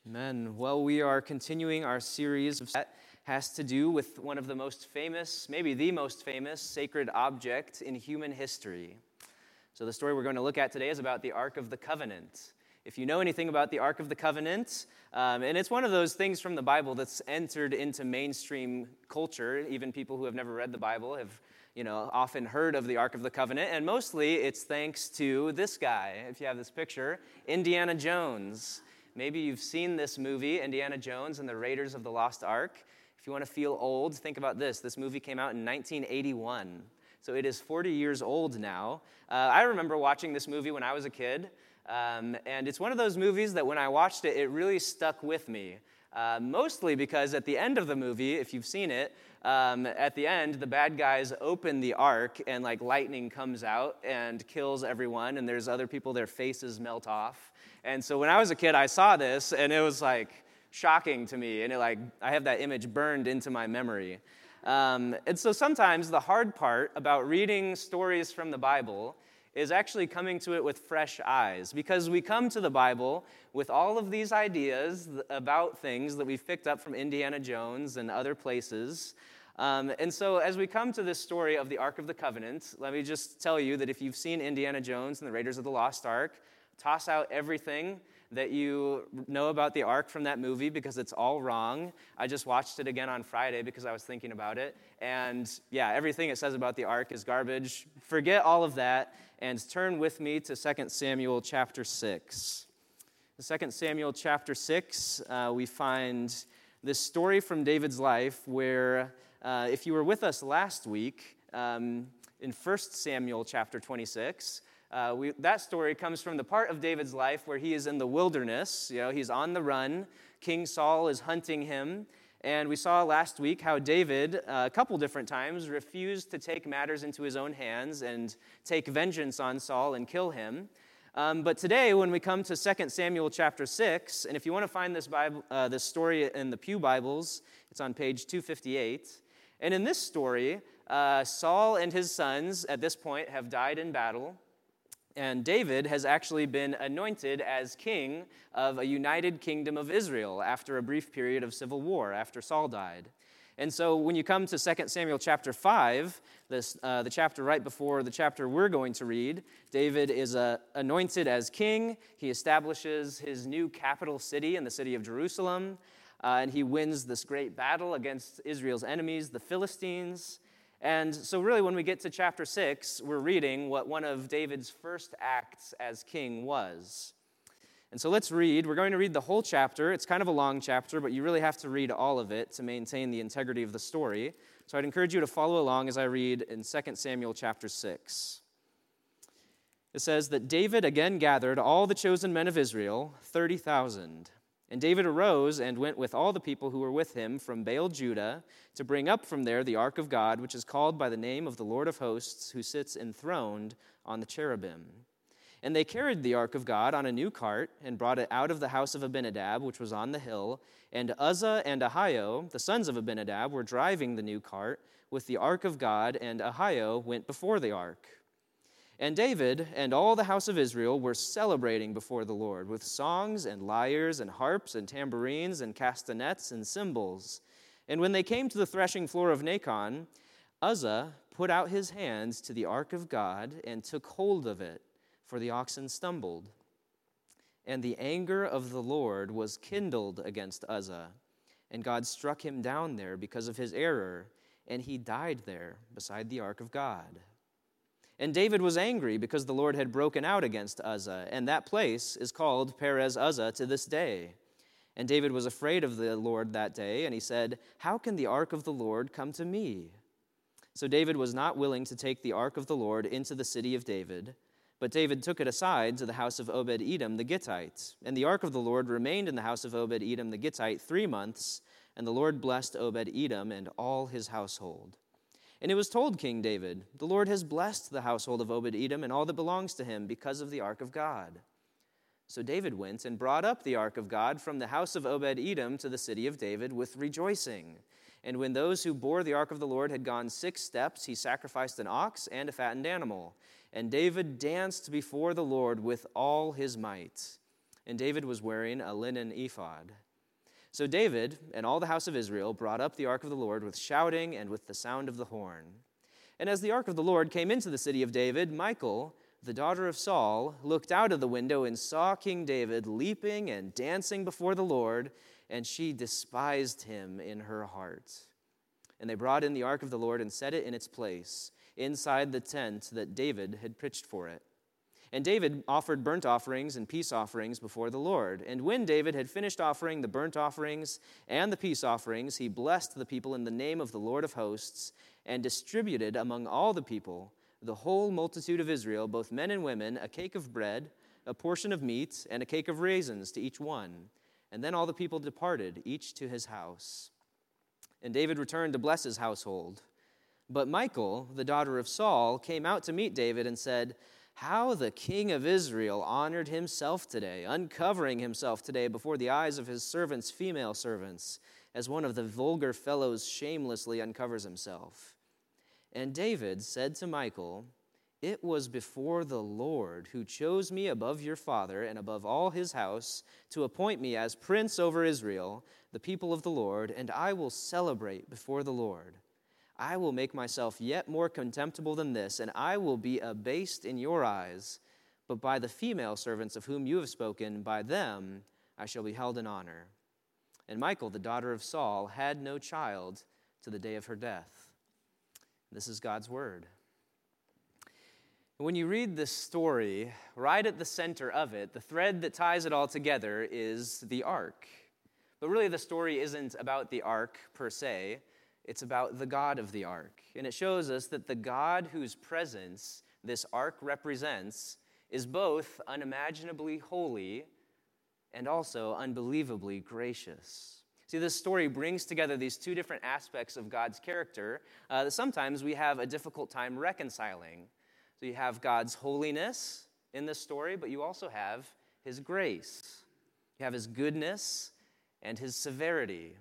Amen. Well, we are continuing our series that has to do with one of the most famous, maybe the most famous, sacred object in human history. So the story we're going to look at today is about the Ark of the Covenant. If you know anything about the Ark of the Covenant, and it's one of those things from the Bible that's entered into mainstream culture, even people who have never read the Bible have often heard of the Ark of the Covenant, and mostly it's thanks to this guy, if you have this picture, Indiana Jones. Maybe you've seen this movie, Indiana Jones and the Raiders of the Lost Ark. If you want to feel old, think about this. This movie came out in 1981, so it is 40 years old now. I remember watching this movie when I was a kid, and it's one of those movies that when I watched it, it really stuck with me. Mostly because at the end of the movie, if you've seen it, at the end, the bad guys open the ark and lightning comes out and kills everyone, and there's other people, their faces melt off. And so when I was a kid, I saw this, and it was shocking to me, and I have that image burned into my memory. And so sometimes the hard part about reading stories from the Bible is actually coming to it with fresh eyes, because we come to the Bible with all of these ideas about things that we've picked up from Indiana Jones and other places. And so as we come to this story of the Ark of the Covenant, let me just tell you that if you've seen Indiana Jones and the Raiders of the Lost Ark, toss out everything that you know about the Ark from that movie because it's all wrong. I just watched it again on Friday because I was thinking about it. And yeah, everything it says about the Ark is garbage. Forget all of that and turn with me to 2 Samuel chapter 6. In 2 Samuel chapter 6, we find this story from David's life where, if you were with us last week, in 1 Samuel chapter 26, that story comes from the part of David's life where he is in the wilderness. He's on the run. King Saul is hunting him. And we saw last week how David, a couple different times, refused to take matters into his own hands and take vengeance on Saul and kill him. But today, when we come to 2 Samuel chapter 6, and if you want to find this story in the Pew Bibles, it's on page 258. And in this story, Saul and his sons at this point have died in battle. And David has actually been anointed as king of a united kingdom of Israel after a brief period of civil war, after Saul died. And so when you come to 2 Samuel chapter 5, the chapter right before the chapter we're going to read, David is anointed as king. He establishes his new capital city in the city of Jerusalem, and he wins this great battle against Israel's enemies, the Philistines. And so really when we get to chapter 6, we're reading what one of David's first acts as king was. And so let's read. We're going to read the whole chapter. It's kind of a long chapter, but you really have to read all of it to maintain the integrity of the story. So I'd encourage you to follow along as I read in 2 Samuel chapter 6. It says that David again gathered all the chosen men of Israel, 30,000. And David arose and went with all the people who were with him from Baal Judah to bring up from there the ark of God, which is called by the name of the Lord of hosts, who sits enthroned on the cherubim. And they carried the ark of God on a new cart and brought it out of the house of Abinadab, which was on the hill. And Uzzah and Ahio, the sons of Abinadab, were driving the new cart with the ark of God, and Ahio went before the ark. And David and all the house of Israel were celebrating before the Lord with songs and lyres and harps and tambourines and castanets and cymbals. And when they came to the threshing floor of Nacon, Uzzah put out his hands to the ark of God and took hold of it, for the oxen stumbled. And the anger of the Lord was kindled against Uzzah, and God struck him down there because of his error, and he died there beside the ark of God. And David was angry because the Lord had broken out against Uzzah, and that place is called Perez Uzzah to this day. And David was afraid of the Lord that day, and he said, "How can the ark of the Lord come to me?" So David was not willing to take the ark of the Lord into the city of David, but David took it aside to the house of Obed-Edom the Gittite. And the ark of the Lord remained in the house of Obed-Edom the Gittite 3 months, and the Lord blessed Obed-Edom and all his household. And it was told King David, "The Lord has blessed the household of Obed-Edom and all that belongs to him because of the ark of God." So David went and brought up the ark of God from the house of Obed-Edom to the city of David with rejoicing. And when those who bore the ark of the Lord had gone 6 steps, he sacrificed an ox and a fattened animal. And David danced before the Lord with all his might. and David was wearing a linen ephod. So David and all the house of Israel brought up the ark of the Lord with shouting and with the sound of the horn. And as the ark of the Lord came into the city of David, Michal, the daughter of Saul, looked out of the window and saw King David leaping and dancing before the Lord, and she despised him in her heart. And they brought in the ark of the Lord and set it in its place, inside the tent that David had pitched for it. And David offered burnt offerings and peace offerings before the Lord. And when David had finished offering the burnt offerings and the peace offerings, he blessed the people in the name of the Lord of hosts and distributed among all the people, the whole multitude of Israel, both men and women, a cake of bread, a portion of meat, and a cake of raisins to each one. And then all the people departed, each to his house. And David returned to bless his household. But Michal, the daughter of Saul, came out to meet David and said, "How the king of Israel honored himself today, uncovering himself today before the eyes of his servants, female servants, as one of the vulgar fellows shamelessly uncovers himself." And David said to Michal, "It was before the Lord who chose me above your father and above all his house to appoint me as prince over Israel, the people of the Lord, and I will celebrate before the Lord. I will make myself yet more contemptible than this, and I will be abased in your eyes. But by the female servants of whom you have spoken, by them I shall be held in honor." And Michal, the daughter of Saul, had no child to the day of her death. This is God's word. When you read this story, right at the center of it, the thread that ties it all together is the ark. But really the story isn't about the ark per se. It's about the God of the ark. And it shows us that the God whose presence this ark represents is both unimaginably holy and also unbelievably gracious. See, this story brings together these two different aspects of God's character that sometimes we have a difficult time reconciling. So you have God's holiness in this story, but you also have his grace. You have his goodness and his severity.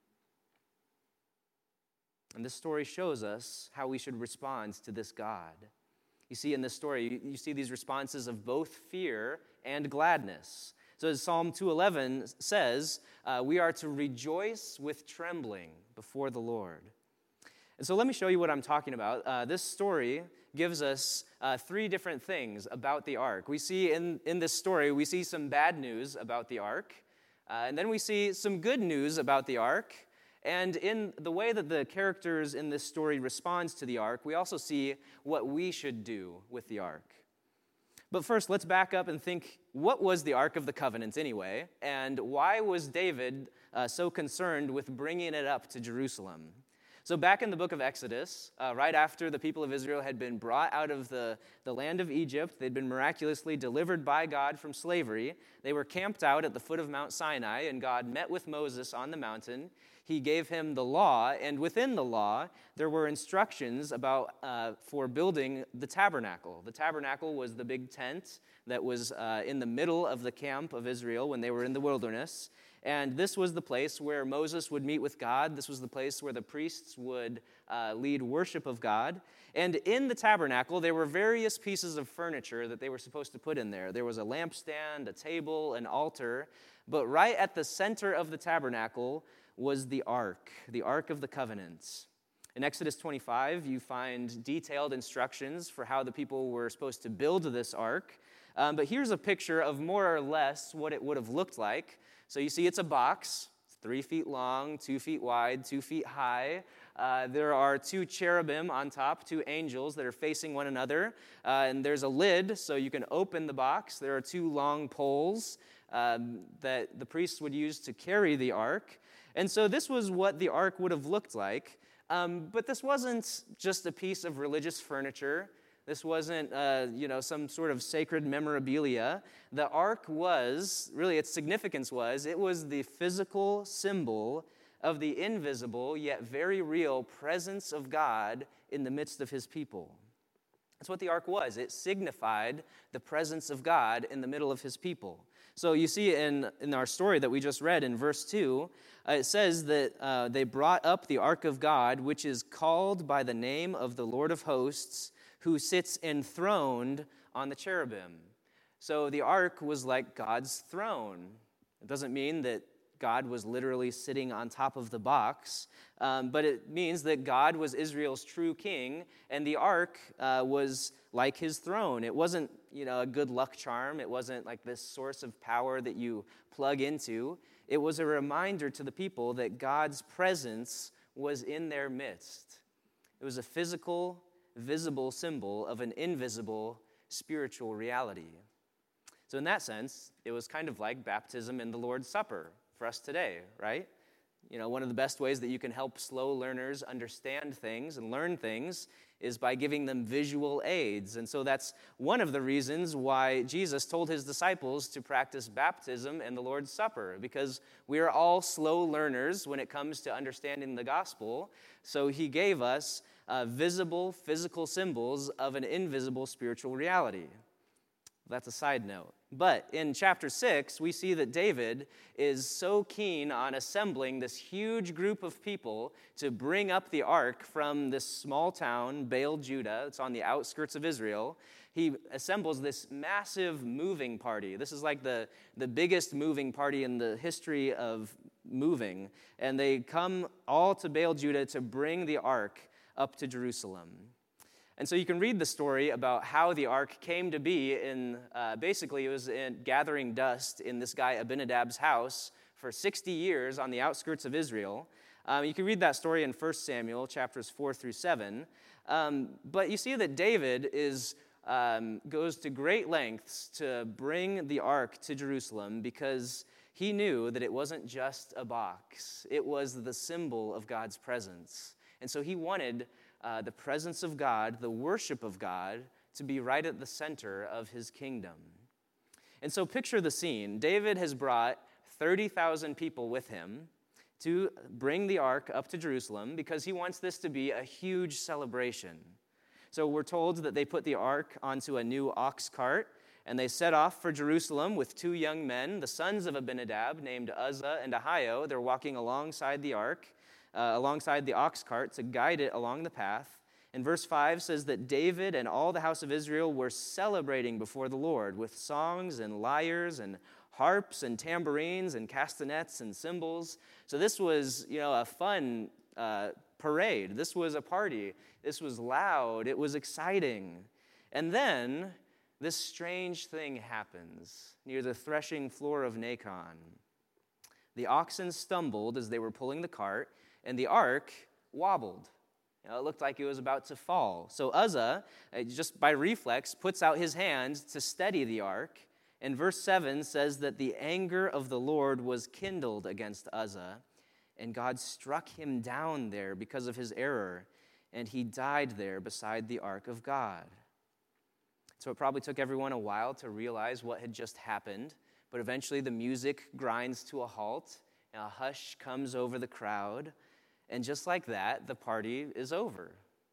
And this story shows us how we should respond to this God. You see in this story, you see these responses of both fear and gladness. So as Psalm 2:11 says, we are to rejoice with trembling before the Lord. And so let me show you what I'm talking about. This story gives us three different things about the ark. We see in this story, we see some bad news about the ark, and then we see some good news about the ark. And in the way that the characters in this story respond to the ark, we also see what we should do with the ark. But first, let's back up and think, what was the Ark of the Covenant anyway? And why was David so concerned with bringing it up to Jerusalem? So back in the book of Exodus, right after the people of Israel had been brought out of the land of Egypt, they'd been miraculously delivered by God from slavery. They were camped out at the foot of Mount Sinai, and God met with Moses on the mountain. He gave him the law, and within the law, there were instructions for building the tabernacle. The tabernacle was the big tent that was in the middle of the camp of Israel when they were in the wilderness. And this was the place where Moses would meet with God. This was the place where the priests would lead worship of God. And in the tabernacle, there were various pieces of furniture that they were supposed to put in there. There was a lampstand, a table, an altar. But right at the center of the tabernacle was the Ark of the Covenant. In Exodus 25, you find detailed instructions for how the people were supposed to build this Ark. But here's a picture of more or less what it would have looked like. So you see it's a box, 3 feet long, 2 feet wide, 2 feet high. There are 2 cherubim on top, 2 angels that are facing one another. And there's a lid, so you can open the box. There are 2 long poles that the priests would use to carry the ark. And so this was what the ark would have looked like. But this wasn't just a piece of religious furniture. This wasn't, some sort of sacred memorabilia. The ark was, really its significance was, it was the physical symbol of the invisible yet very real presence of God in the midst of his people. That's what the ark was. It signified the presence of God in the middle of his people. So you see in our story that we just read in verse 2, it says that they brought up the ark of God, which is called by the name of the Lord of hosts, who sits enthroned on the cherubim. So the ark was like God's throne. It doesn't mean that God was literally sitting on top of the box, but it means that God was Israel's true king, and the ark was like his throne. It wasn't, a good luck charm. It wasn't like this source of power that you plug into. It was a reminder to the people that God's presence was in their midst. It was a physical, visible symbol of an invisible spiritual reality. So in that sense, it was kind of like baptism in the Lord's Supper for us today, right? One of the best ways that you can help slow learners understand things and learn things is by giving them visual aids. And so that's one of the reasons why Jesus told his disciples to practice baptism and the Lord's Supper, because we are all slow learners when it comes to understanding the gospel. So he gave us visible, physical symbols of an invisible spiritual reality. That's a side note. But in chapter 6, we see that David is so keen on assembling this huge group of people to bring up the ark from this small town, Baal, Judah. It's on the outskirts of Israel. He assembles this massive moving party. This is like the biggest moving party in the history of moving. And they come all to Baal, Judah to bring the ark up to Jerusalem. And so you can read the story about how the ark came to be basically it was gathering dust in this guy Abinadab's house for 60 years on the outskirts of Israel. You can read that story in 1 Samuel chapters 4 through 7. But you see that David goes to great lengths to bring the ark to Jerusalem because he knew that it wasn't just a box. It was the symbol of God's presence. And so he wanted the presence of God, the worship of God, to be right at the center of his kingdom. And so picture the scene. David has brought 30,000 people with him to bring the ark up to Jerusalem because he wants this to be a huge celebration. So we're told that they put the ark onto a new ox cart, and they set off for Jerusalem with two young men, the sons of Abinadab, named Uzzah and Ahio. They're walking alongside the ark, alongside the ox cart to guide it along the path. And verse 5 says that David and all the house of Israel were celebrating before the Lord with songs and lyres and harps and tambourines and castanets and cymbals. So this was, a fun parade. This was a party. This was loud. It was exciting. And then this strange thing happens near the threshing floor of Nacon. The oxen stumbled as they were pulling the cart, and the ark wobbled. It looked like it was about to fall. So Uzzah, just by reflex, puts out his hand to steady the ark. And verse 7 says that the anger of the Lord was kindled against Uzzah, and God struck him down there because of his error, and he died there beside the ark of God. So it probably took everyone a while to realize what had just happened, but eventually the music grinds to a halt, and a hush comes over the crowd. And just like that, the party is over.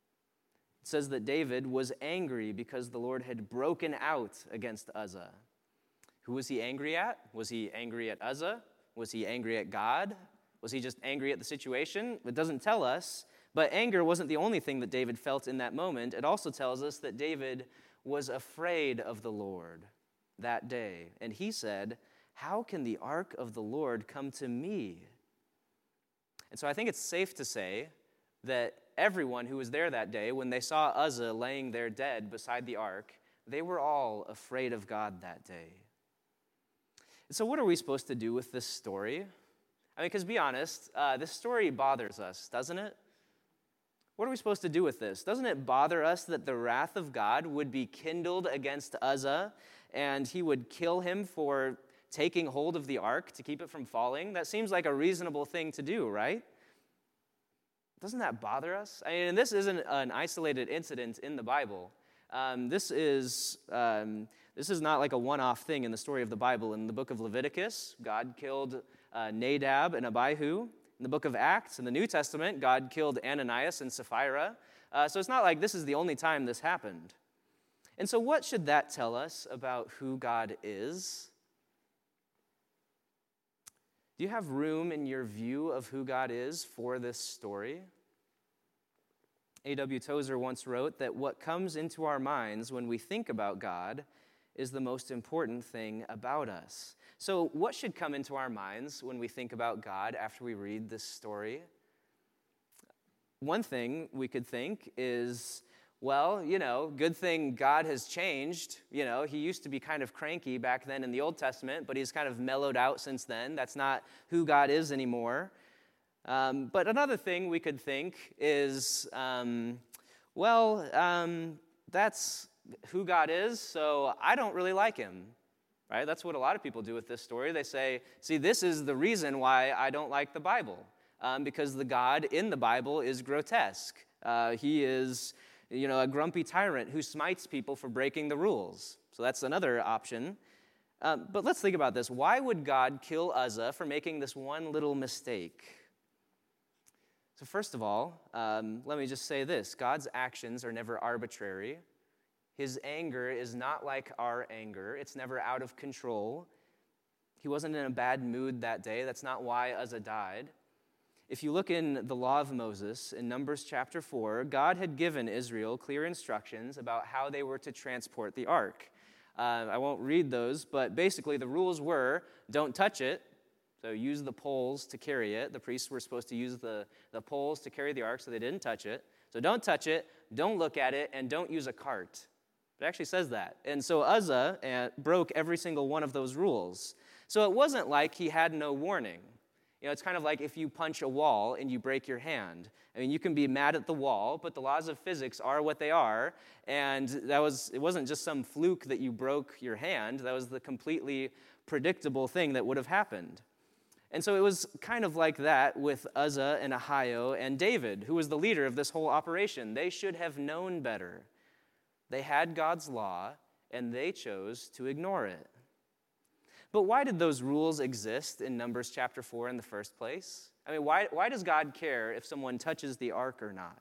It says that David was angry because the Lord had broken out against Uzzah. Who was he angry at? Was he angry at Uzzah? Was he angry at God? Was he just angry at the situation? It doesn't tell us. But anger wasn't the only thing that David felt in that moment. It also tells us that David was afraid of the Lord that day. And he said, "How can the ark of the Lord come to me?" And so I think it's safe to say that everyone who was there that day, when they saw Uzzah laying there dead beside the ark, they were all afraid of God that day. And so what are we supposed to do with this story? Because be honest, this story bothers us, doesn't it? What are we supposed to do with this? Doesn't it bother us that the wrath of God would be kindled against Uzzah and he would kill him for taking hold of the ark to keep it from falling? That seems like a reasonable thing to do, right? Doesn't that bother us? And this isn't an isolated incident in the Bible. This is not like a one-off thing in the story of the Bible. In the book of Leviticus, God killed Nadab and Abihu. In the book of Acts, in the New Testament, God killed Ananias and Sapphira. So it's not like this is the only time this happened. And so what should that tell us about who God is? Do you have room in your view of who God is for this story? A.W. Tozer once wrote that what comes into our minds when we think about God is the most important thing about us. So what should come into our minds when we think about God after we read this story? One thing we could think is, well, good thing God has changed. He used to be kind of cranky back then in the Old Testament, but he's kind of mellowed out since then. That's not who God is anymore. But another thing we could think is, that's who God is, so I don't really like him, right? That's what a lot of people do with this story. They say, see, this is the reason why I don't like the Bible, because the God in the Bible is grotesque. He is, a grumpy tyrant who smites people for breaking the rules. So that's another option. But let's think about this. Why would God kill Uzzah for making this one little mistake? So first of all, let me just say this. God's actions are never arbitrary. His anger is not like our anger. It's never out of control. He wasn't in a bad mood that day. That's not why Uzzah died. If you look in the law of Moses, in Numbers chapter 4, God had given Israel clear instructions about how they were to transport the ark. I won't read those, but basically the rules were, don't touch it, so use the poles to carry it. The priests were supposed to use the poles to carry the ark, so they didn't touch it. So don't touch it, don't look at it, and don't use a cart. It actually says that. And so Uzzah broke every single one of those rules. So it wasn't like he had no warning. It's kind of like if you punch a wall and you break your hand. I mean, you can be mad at the wall, but the laws of physics are what they are. And it wasn't just some fluke that you broke your hand. That was the completely predictable thing that would have happened. And so it was kind of like that with Uzzah and Ahio and David, who was the leader of this whole operation. They should have known better. They had God's law, and they chose to ignore it. But why did those rules exist in Numbers chapter 4 in the first place? I mean, why does God care if someone touches the ark or not?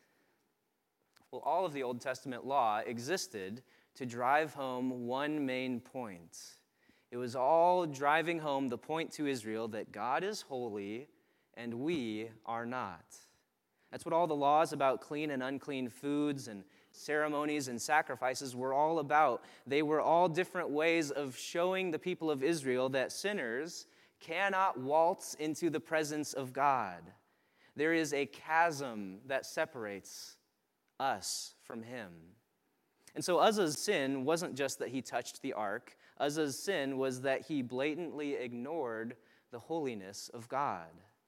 Well, all of the Old Testament law existed to drive home one main point. It was all driving home the point to Israel that God is holy and we are not. That's what all the laws about clean and unclean foods and ceremonies and sacrifices were all about. They were all different ways of showing the people of Israel that sinners cannot waltz into the presence of God. There is a chasm that separates us from him. And so Uzzah's sin wasn't just that he touched the ark. Uzzah's sin was that he blatantly ignored the holiness of God.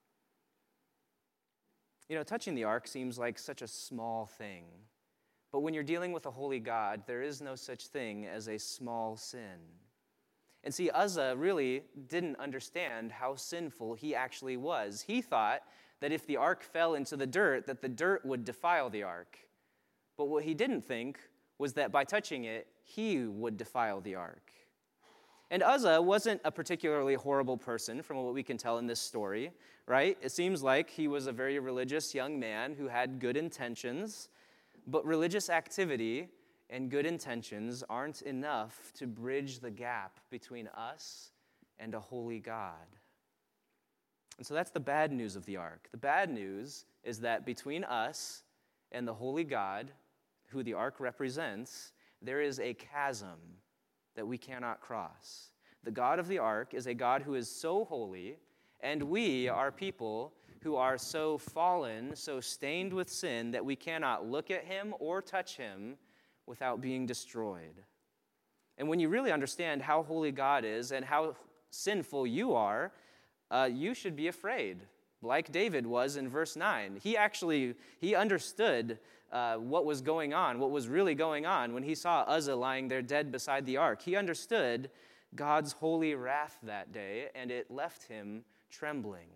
Touching the ark seems like such a small thing. But when you're dealing with a holy God, there is no such thing as a small sin. And see, Uzzah really didn't understand how sinful he actually was. He thought that if the ark fell into the dirt, that the dirt would defile the ark. But what he didn't think was that by touching it, he would defile the ark. And Uzzah wasn't a particularly horrible person from what we can tell in this story, right? It seems like he was a very religious young man who had good intentions. But religious activity and good intentions aren't enough to bridge the gap between us and a holy God. And so that's the bad news of the ark. The bad news is that between us and the holy God, who the ark represents, there is a chasm that we cannot cross. The God of the ark is a God who is so holy, and we are people who are so fallen, so stained with sin, that we cannot look at him or touch him without being destroyed. And when you really understand how holy God is and how sinful you are, you should be afraid, like David was in verse 9. He understood what was going on, what was really going on when he saw Uzzah lying there dead beside the ark. He understood God's holy wrath that day, and it left him trembling.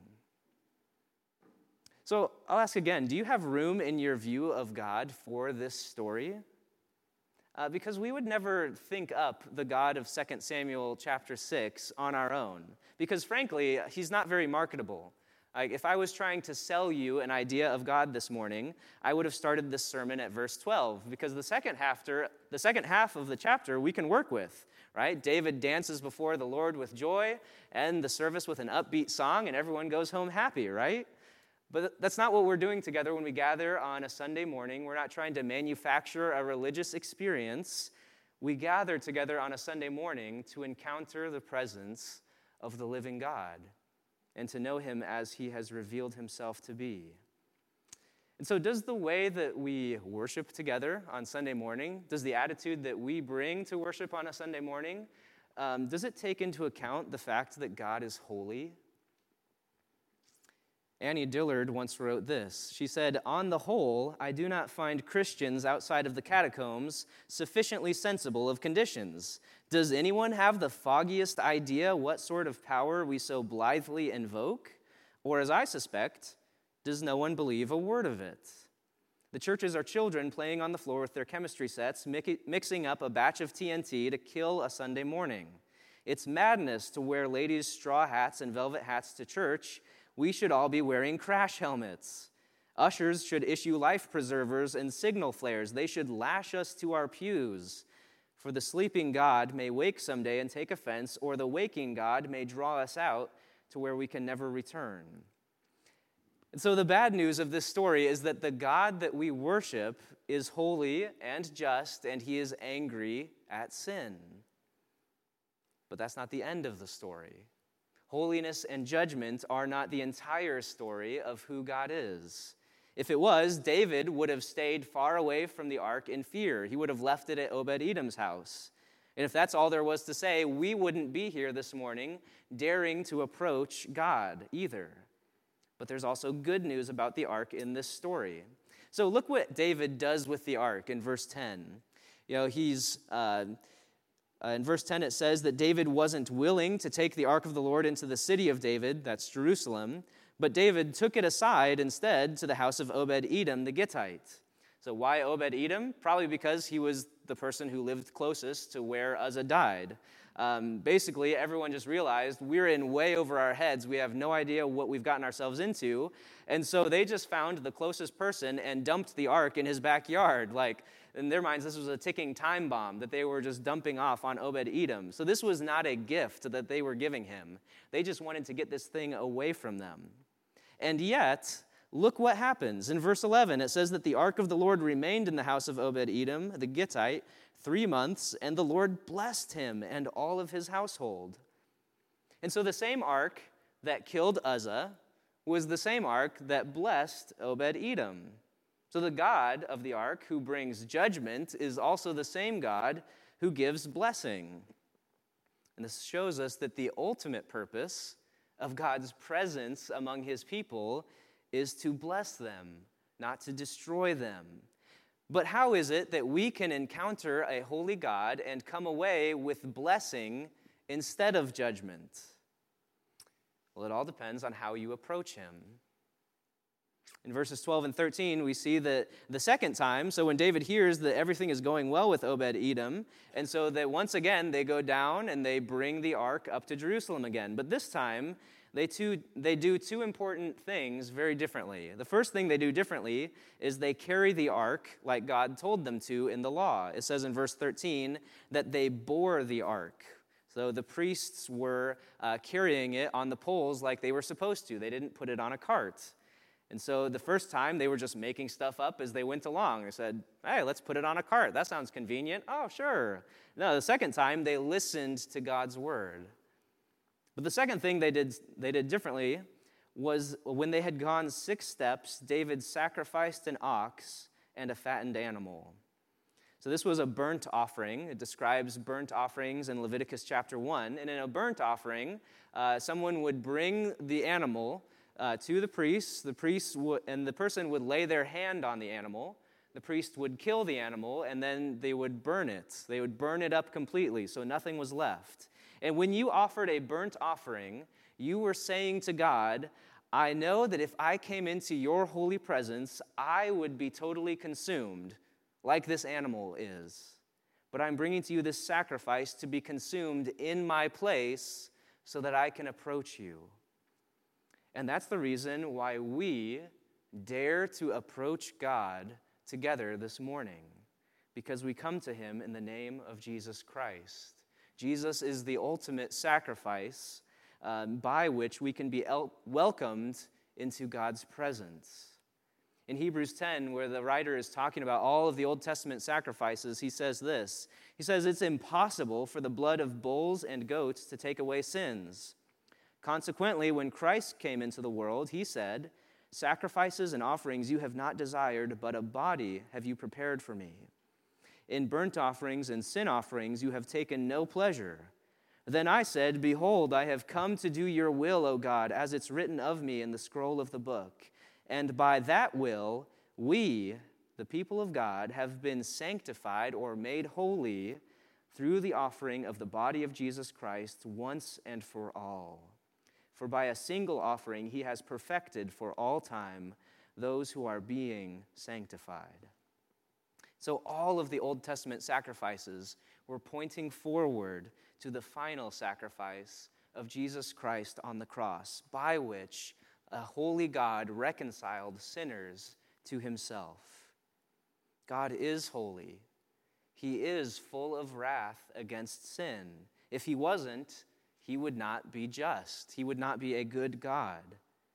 So I'll ask again, do you have room in your view of God for this story? Because we would never think up the God of 2 Samuel chapter 6 on our own. Because frankly, he's not very marketable. If I was trying to sell you an idea of God this morning, I would have started this sermon at verse 12, because the second half of the chapter we can work with, right? David dances before the Lord with joy, and the service with an upbeat song, and everyone goes home happy, right? But that's not what we're doing together when we gather on a Sunday morning. We're not trying to manufacture a religious experience. we gather together on a Sunday morning to encounter the presence of the living God and to know him as he has revealed himself to be. And so does the way that we worship together on Sunday morning, does the attitude that we bring to worship on a Sunday morning, does it take into account the fact that God is holy? Annie Dillard once wrote this. She said, "On the whole, I do not find Christians outside of the catacombs sufficiently sensible of conditions. Does anyone have the foggiest idea what sort of power we so blithely invoke? Or, as I suspect, does no one believe a word of it? The churches are children playing on the floor with their chemistry sets, mixing up a batch of TNT to kill a Sunday morning. It's madness to wear ladies' straw hats and velvet hats to church. We should all be wearing crash helmets. Ushers should issue life preservers and signal flares. They should lash us to our pews. For the sleeping God may wake someday and take offense, or the waking God may draw us out to where we can never return." And so the bad news of this story is that the God that we worship is holy and just, and he is angry at sin. But that's not the end of the story. Holiness and judgment are not the entire story of who God is. If it was, David would have stayed far away from the ark in fear. He would have left it at Obed-Edom's house. And if that's all there was to say, we wouldn't be here this morning daring to approach God either. But there's also good news about the ark in this story. So look what David does with the ark in verse 10. In verse 10, it says that David wasn't willing to take the ark of the Lord into the city of David, that's Jerusalem, but David took it aside instead to the house of Obed-Edom the Gittite. So why Obed-Edom? Probably because he was the person who lived closest to where Uzzah died. Basically, everyone just realized we're in way over our heads. We have no idea what we've gotten ourselves into. And so they just found the closest person and dumped the ark in his backyard. Like, in their minds, this was a ticking time bomb that they were just dumping off on Obed-Edom. So this was not a gift that they were giving him. They just wanted to get this thing away from them. And yet, look what happens. In verse 11, it says that the ark of the Lord remained in the house of Obed-Edom, the Gittite, 3 months, and the Lord blessed him and all of his household. And so the same ark that killed Uzzah was the same ark that blessed Obed-Edom. So the God of the ark who brings judgment is also the same God who gives blessing. And this shows us that the ultimate purpose of God's presence among his people is to bless them, not to destroy them. But how is it that we can encounter a holy God and come away with blessing instead of judgment? Well, it all depends on how you approach him. In verses 12 and 13, we see that the second time, so when David hears that everything is going well with Obed-Edom, and so that once again they go down and they bring the ark up to Jerusalem again. But this time, they do two important things very differently. The first thing they do differently is they carry the ark like God told them to in the law. It says in verse 13 that they bore the ark. So the priests were carrying it on the poles like they were supposed to. They didn't put it on a cart. And so the first time, they were just making stuff up as they went along. They said, hey, let's put it on a cart. That sounds convenient. Oh, sure. No, the second time, they listened to God's word. But the second thing they did differently was when they had gone 6 steps, David sacrificed an ox and a fattened animal. So this was a burnt offering. It describes burnt offerings in Leviticus chapter 1. And in a burnt offering, someone would bring the animal to the priest. The person would lay their hand on the animal. The priest would kill the animal, and then they would burn it. They would burn it up completely, so nothing was left. And when you offered a burnt offering, you were saying to God, I know that if I came into your holy presence, I would be totally consumed, like this animal is. But I'm bringing to you this sacrifice to be consumed in my place so that I can approach you. And that's the reason why we dare to approach God together this morning, because we come to him in the name of Jesus Christ. Jesus is the ultimate sacrifice by which we can be welcomed into God's presence. In Hebrews 10, where the writer is talking about all of the Old Testament sacrifices, he says this. He says, "It's impossible for the blood of bulls and goats to take away sins. Consequently, when Christ came into the world, he said, 'Sacrifices and offerings you have not desired, but a body have you prepared for me. In burnt offerings and sin offerings you have taken no pleasure.' Then I said, 'Behold, I have come to do your will, O God, as it's written of me in the scroll of the book.' And by that will, we, the people of God, have been sanctified or made holy through the offering of the body of Jesus Christ once and for all. For by a single offering he has perfected for all time those who are being sanctified." So all of the Old Testament sacrifices were pointing forward to the final sacrifice of Jesus Christ on the cross, by which a holy God reconciled sinners to himself. God is holy. He is full of wrath against sin. If he wasn't, he would not be just. He would not be a good God.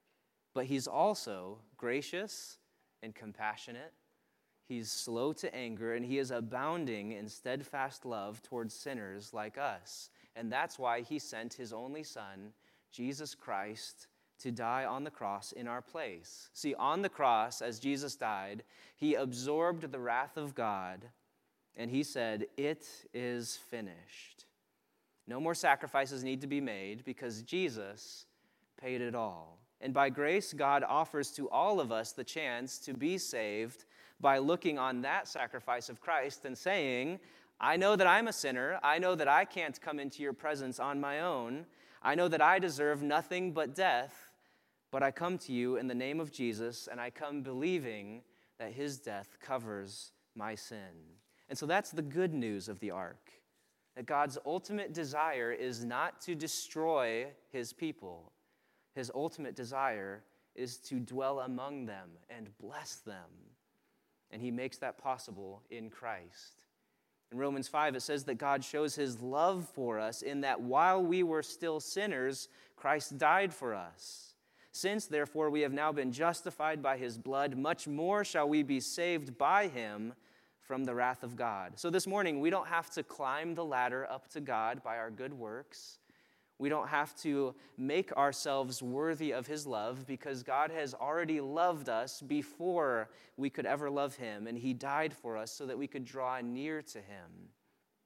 But he's also gracious and compassionate. He's slow to anger, and he is abounding in steadfast love towards sinners like us. And that's why he sent his only Son, Jesus Christ, to die on the cross in our place. See, on the cross, as Jesus died, he absorbed the wrath of God, and he said, "It is finished." No more sacrifices need to be made because Jesus paid it all. And by grace, God offers to all of us the chance to be saved by looking on that sacrifice of Christ and saying, "I know that I'm a sinner. I know that I can't come into your presence on my own. I know that I deserve nothing but death. But I come to you in the name of Jesus, and I come believing that his death covers my sin." And so that's the good news of the ark, that God's ultimate desire is not to destroy his people. His ultimate desire is to dwell among them and bless them. And he makes that possible in Christ. In Romans 5, it says that God shows his love for us in that while we were still sinners, Christ died for us. Since, therefore, we have now been justified by his blood, much more shall we be saved by him from the wrath of God. So this morning, we don't have to climb the ladder up to God by our good works. We don't have to make ourselves worthy of his love because God has already loved us before we could ever love him, and he died for us so that we could draw near to him.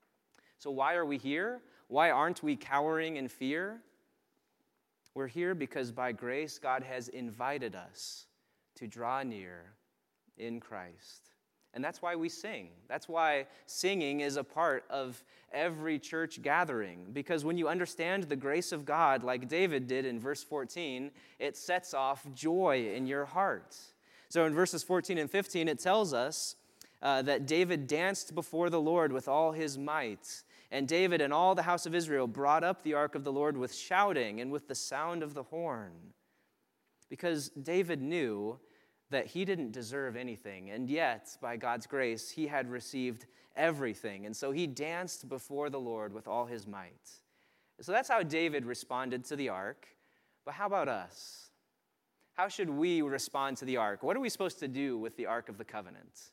So why are we here? Why aren't we cowering in fear? We're here because by grace, God has invited us to draw near in Christ. And that's why we sing. That's why singing is a part of every church gathering. Because when you understand the grace of God, like David did in verse 14, it sets off joy in your heart. So in verses 14 and 15, it tells us that David danced before the Lord with all his might. And David and all the house of Israel brought up the ark of the Lord with shouting and with the sound of the horn. Because David knew that he didn't deserve anything, and yet, by God's grace, he had received everything. And so he danced before the Lord with all his might. So that's how David responded to the ark. But how about us? How should we respond to the ark? What are we supposed to do with the Ark of the Covenant?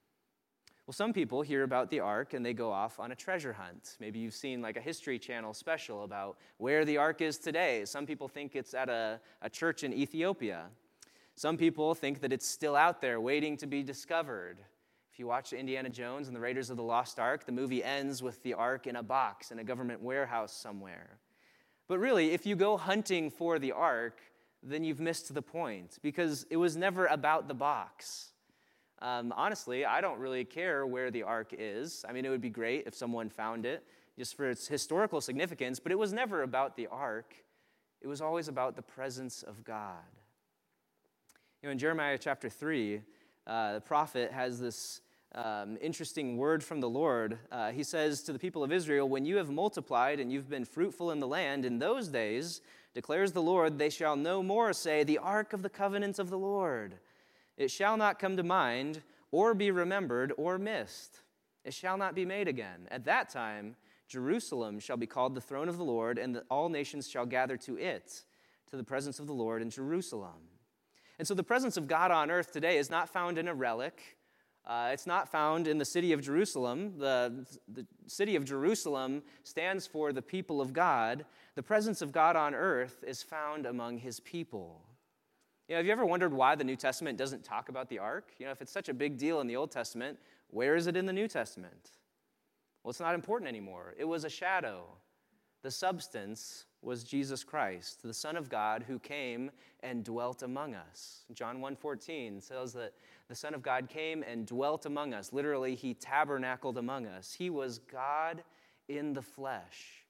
Well, some people hear about the ark and they go off on a treasure hunt. Maybe you've seen like a History Channel special about where the ark is today. Some people think it's at a church in Ethiopia. Some people think that it's still out there waiting to be discovered. If you watch Indiana Jones and the Raiders of the Lost Ark, the movie ends with the ark in a box in a government warehouse somewhere. But really, if you go hunting for the ark, then you've missed the point because it was never about the box. Honestly, I don't really care where the ark is. I mean, it would be great if someone found it just for its historical significance, but it was never about the ark. It was always about the presence of God. You know, in Jeremiah chapter 3, the prophet has this interesting word from the Lord. He says to the people of Israel, "When you have multiplied and you've been fruitful in the land, in those days, declares the Lord, they shall no more say, 'The ark of the covenant of the Lord.' It shall not come to mind, or be remembered, or missed. It shall not be made again. At that time, Jerusalem shall be called the throne of the Lord, and all nations shall gather to it, to the presence of the Lord in Jerusalem. And so the presence of God on earth today is not found in a relic. It's not found in the city of Jerusalem. The city of Jerusalem stands for the people of God. The presence of God on earth is found among his people. Have you ever wondered why the New Testament doesn't talk about the ark? If it's such a big deal in the Old Testament, where is it in the New Testament? Well, it's not important anymore. It was a shadow. The substance was Jesus Christ, the Son of God who came and dwelt among us. John 1:14 says that the Son of God came and dwelt among us. Literally, he tabernacled among us. He was God in the flesh.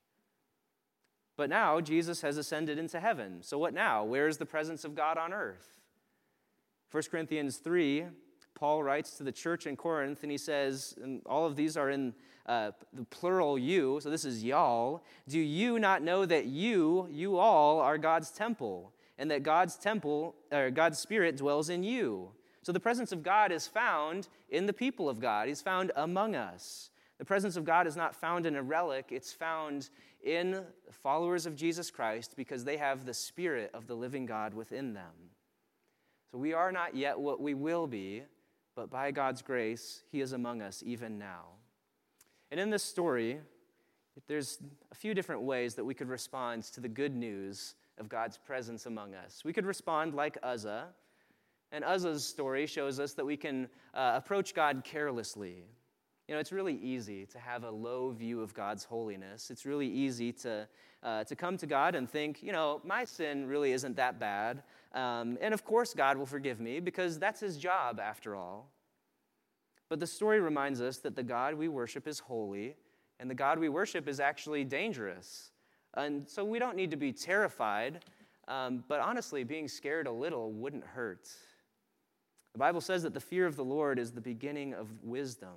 But now, Jesus has ascended into heaven. So what now? Where is the presence of God on earth? 1 Corinthians 3, Paul writes to the church in Corinth, and he says, and all of these are in the plural you, so this is y'all. Do you not know that you all are God's temple, and that God's Spirit dwells in you? So the presence of God is found in the people of God. He's found among us. The presence of God is not found in a relic. It's found in followers of Jesus Christ because they have the Spirit of the living God within them. So we are not yet what we will be, but by God's grace, he is among us even now. And in this story, there's a few different ways that we could respond to the good news of God's presence among us. We could respond like Uzzah, and Uzzah's story shows us that we can approach God carelessly. It's really easy to have a low view of God's holiness. It's really easy to come to God and think, my sin really isn't that bad. And of course God will forgive me because that's his job after all. But the story reminds us that the God we worship is holy, and the God we worship is actually dangerous. And so we don't need to be terrified, but honestly, being scared a little wouldn't hurt. The Bible says that the fear of the Lord is the beginning of wisdom.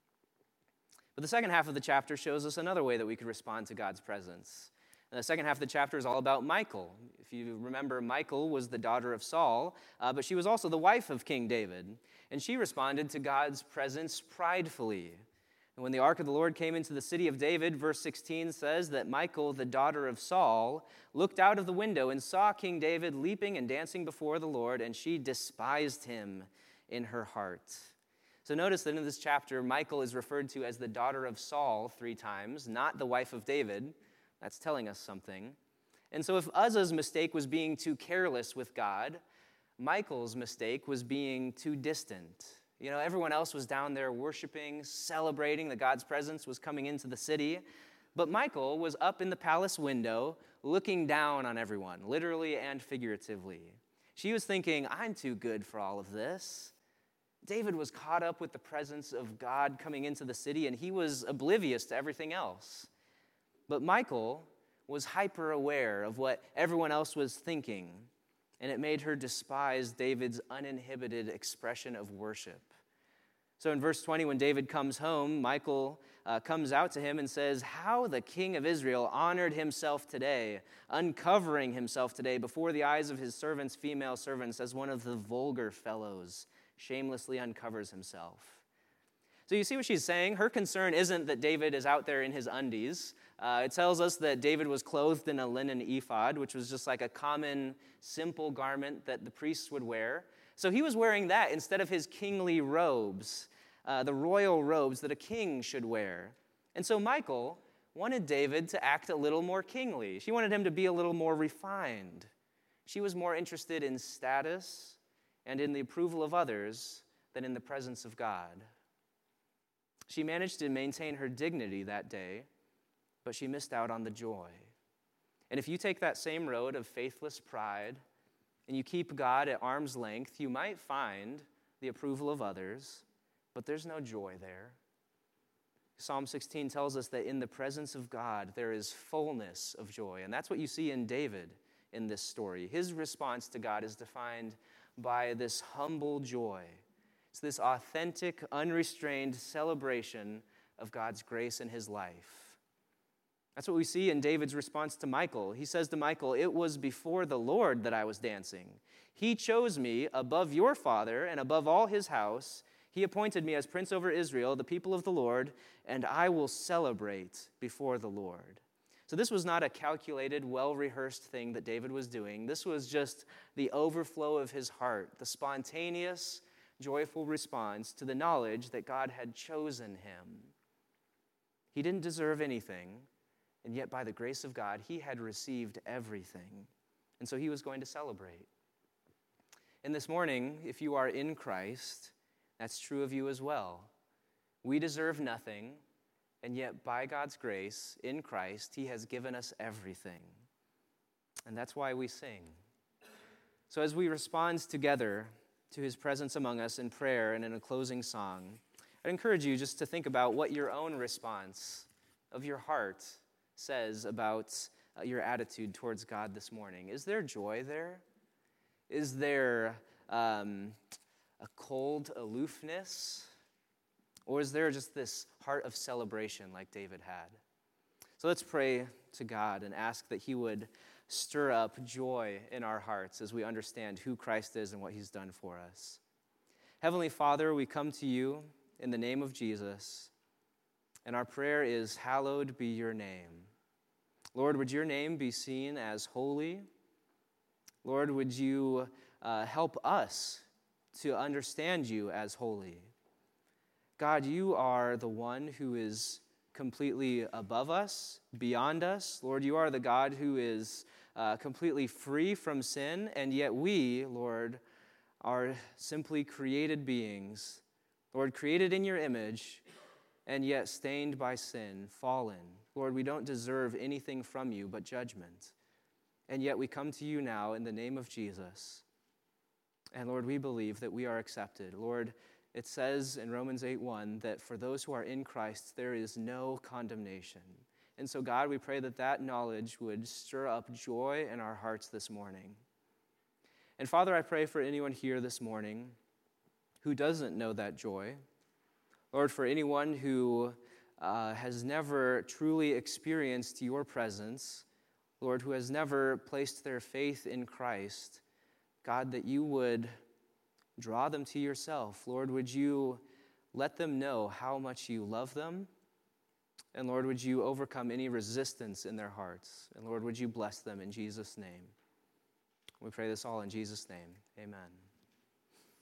But the second half of the chapter shows us another way that we could respond to God's presence. And the second half of the chapter is all about Michal. If you remember, Michal was the daughter of Saul, but she was also the wife of King David. And she responded to God's presence pridefully. And when the ark of the Lord came into the city of David, verse 16 says that Michal, the daughter of Saul, looked out of the window and saw King David leaping and dancing before the Lord, and she despised him in her heart. So notice that in this chapter, Michal is referred to as the daughter of Saul 3 times, not the wife of David. That's telling us something. And so if Uzzah's mistake was being too careless with God, Michal's mistake was being too distant. Everyone else was down there worshiping, celebrating that God's presence was coming into the city. But Michal was up in the palace window looking down on everyone, literally and figuratively. She was thinking, I'm too good for all of this. David was caught up with the presence of God coming into the city, and he was oblivious to everything else. But Michal was hyper aware of what everyone else was thinking, and it made her despise David's uninhibited expression of worship. So in verse 20, when David comes home, Michal comes out to him and says, how the king of Israel honored himself today, uncovering himself today before the eyes of his servants, female servants, as one of the vulgar fellows shamelessly uncovers himself. So you see what she's saying? Her concern isn't that David is out there in his undies. It tells us that David was clothed in a linen ephod, which was just like a common, simple garment that the priests would wear. So he was wearing that instead of his kingly robes, the royal robes that a king should wear. And so Michal wanted David to act a little more kingly. She wanted him to be a little more refined. She was more interested in status and in the approval of others than in the presence of God. She managed to maintain her dignity that day, but she missed out on the joy. And if you take that same road of faithless pride and you keep God at arm's length, you might find the approval of others, but there's no joy there. Psalm 16 tells us that in the presence of God, there is fullness of joy. And that's what you see in David in this story. His response to God is defined by this humble joy. It's this authentic, unrestrained celebration of God's grace in his life. That's what we see in David's response to Michal. He says to Michal, it was before the Lord that I was dancing. He chose me above your father and above all his house. He appointed me as prince over Israel, the people of the Lord, and I will celebrate before the Lord. So this was not a calculated, well-rehearsed thing that David was doing. This was just the overflow of his heart, the spontaneous, joyful response to the knowledge that God had chosen him. He didn't deserve anything, and yet by the grace of God, he had received everything. And so he was going to celebrate. And this morning, if you are in Christ, that's true of you as well. We deserve nothing, and yet by God's grace, in Christ, he has given us everything. And that's why we sing. So as we respond together to his presence among us in prayer and in a closing song, I'd encourage you just to think about what your own response of your heart says about your attitude towards God this morning. Is there joy there? Is there a cold aloofness? Or is there just this heart of celebration like David had? So let's pray to God and ask that he would stir up joy in our hearts as we understand who Christ is and what he's done for us. Heavenly Father, we come to you in the name of Jesus, and our prayer is, hallowed be your name. Lord, would your name be seen as holy? Lord, would you help us to understand you as holy? God, you are the one who is completely above us, beyond us. Lord, you are the God who is completely free from sin, and yet we, Lord, are simply created beings. Lord, created in your image, and yet stained by sin, fallen. Lord, we don't deserve anything from you but judgment. And yet we come to you now in the name of Jesus. And Lord, we believe that we are accepted. Lord, it says in Romans 8:1 that for those who are in Christ, there is no condemnation. And so, God, we pray that that knowledge would stir up joy in our hearts this morning. And Father, I pray for anyone here this morning who doesn't know that joy. Lord, for anyone who has never truly experienced your presence, Lord, who has never placed their faith in Christ, God, that you would draw them to yourself. Lord, would you let them know how much you love them? And Lord, would you overcome any resistance in their hearts? And Lord, would you bless them in Jesus' name? We pray this all in Jesus' name. Amen.